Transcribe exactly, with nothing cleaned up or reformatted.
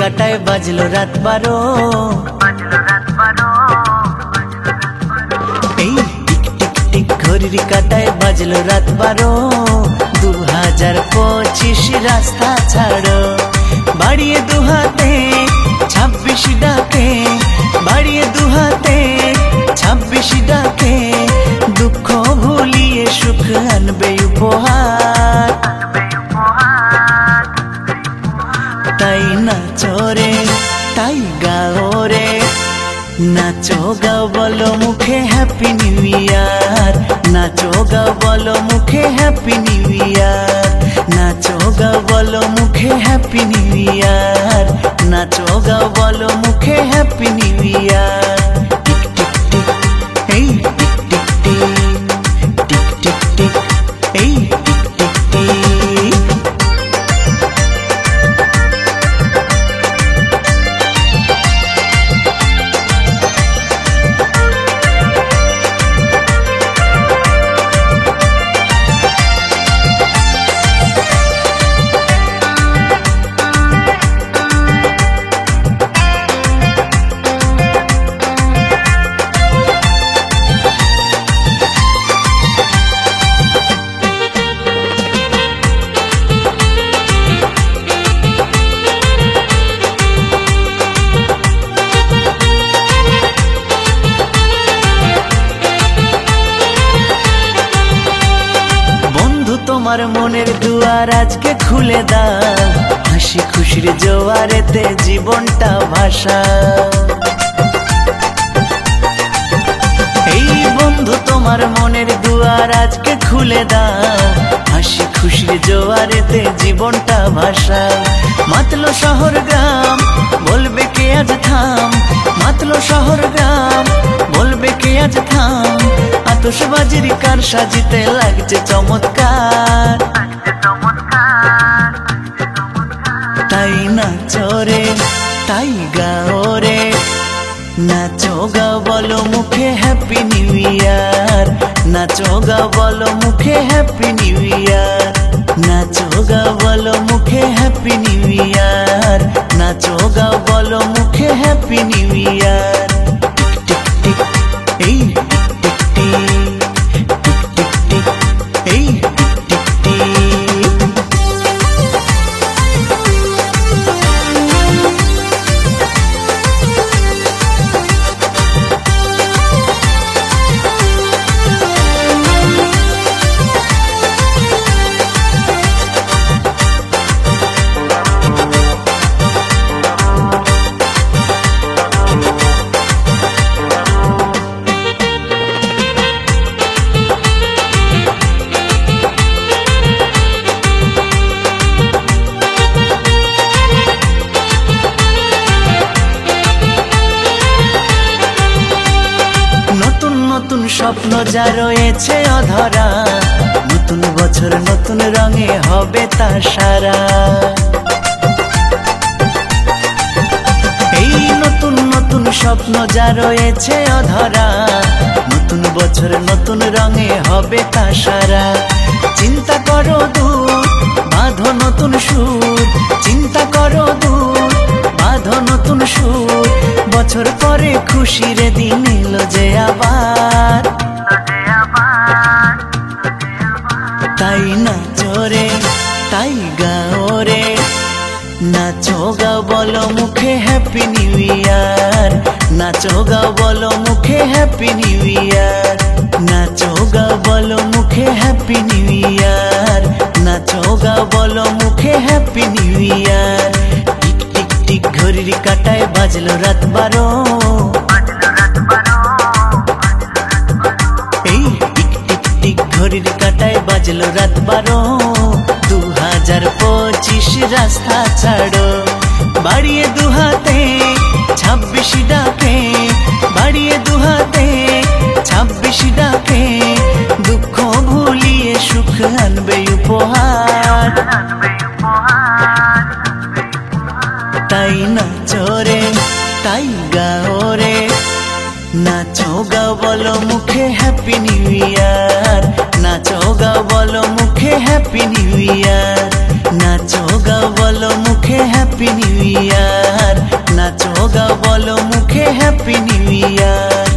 কাটায় বাজলো রাত বারো। এই টিক টিক টিক ঘড়ির কাটায় বাজলো রাত বারো। দু হাজার পঁচিশ রাস্তা ছাড়ো, বাড়িয়ে দুহাতে ছাব্বিশ ডাকে, বাড়িয়ে দুহাতে ছাব্বিশ ডাকে। দুঃখ ভুলিয়ে সুখ আনবে উপহার, তাই নাচো রে তাই গাও রে। নাচো গাও বলো মুখে হ্যাপি নিউ ইয়ার, নাচো গাও বলো মুখে হ্যাপি নিউ ইয়ার, নাচো গাও বলো মুখে হ্যাপি নিউ ইয়ার, নাচো গাও বলো মুখে happy new year. Tick tick tick এই tick tick tick, tick tick tick এই টিক টিক টিক। তোমার মনের দুয়ার আজকে খুলে দাও, হাসি খুশির জোয়ারেতে জীবনটা ভাসা। এই বন্ধু তোমার মনের দুয়ার আজকে খুলে দাও, হাসি খুশির জোয়ারেতে জীবনটা ভাসা। মাতলো শহর গ্রাম বলবে কে আজ থাম, মাতলো শহর গ্রাম বলবে কে আজ থাম। আতশবাজির কার সাজিতে লাগছে চমৎকার, তাই নাচো রে তাই গাও রে। নাচো গাও বলো মুখে হ্যাপি নিউ ইয়ার, নাচো গাও বলো মুখে হ্যাপি নিউ ইয়ার, নাচো গাও বলো মুখে হ্যাপি নিউ ইয়ার, নাচো গাও বলো মুখে happy new year. Tick tick tick এই tick tick tick, tick tick tick এই টিক টিক টিক। নতুন স্বপ্ন যা রয়েছে অধরা, নতুন বছর নতুন রঙে হবে তা সারা। এই নতুন নতুন স্বপ্ন যা রয়েছে অধরা, নতুন বছর নতুন রঙে হবে তা সারা। চিন্তা করো দূর বাঁধো নতুন সুর, চিন্তা করো দূর বাঁধো নতুন সুর। বছর পরে খুশির দিন এলো যে আবার, তাই নাচো রে তাই গাও রে। নাচো গাও বলো মুখে হ্যাপি নিউ ইয়ার, নাচো গাও বলো মুখে হ্যাপি নিউ ইয়ার, নাচো গাও বলো মুখে হ্যাপি নিউ ইয়ার, নাচো গাও বলো মুখে happy new year. Tick tick tick ঘড়ির কাটায় বাজলো রাত বারো। এই টিক টিক টিক ঘড়ির কাটায় বাজলো রাত বারো। দু হাজার পঁচিশ রাস্তা ছাড়ো, বাড়িয়ে দুহাতে ছাব্বিশ ডাকে, বাড়িয়ে দুহাতে ছাব্বিশ ডাকে। দুঃখ ভুলিয়ে সুখ আনবে উপহার, তাই নাচো রে তাই গাও রে। নাচ নাচো গাও বলো মুখে হ্যাপি নিউ ইয়ার, নাচো গাও বলো মুখে হ্যাপি নিউ ইয়ার, নাচো গাও বলো মুখে হ্যাপি নিউ ইয়ার, নাচো গাও বলো মুখে হ্যাপি নিউ ইয়ার।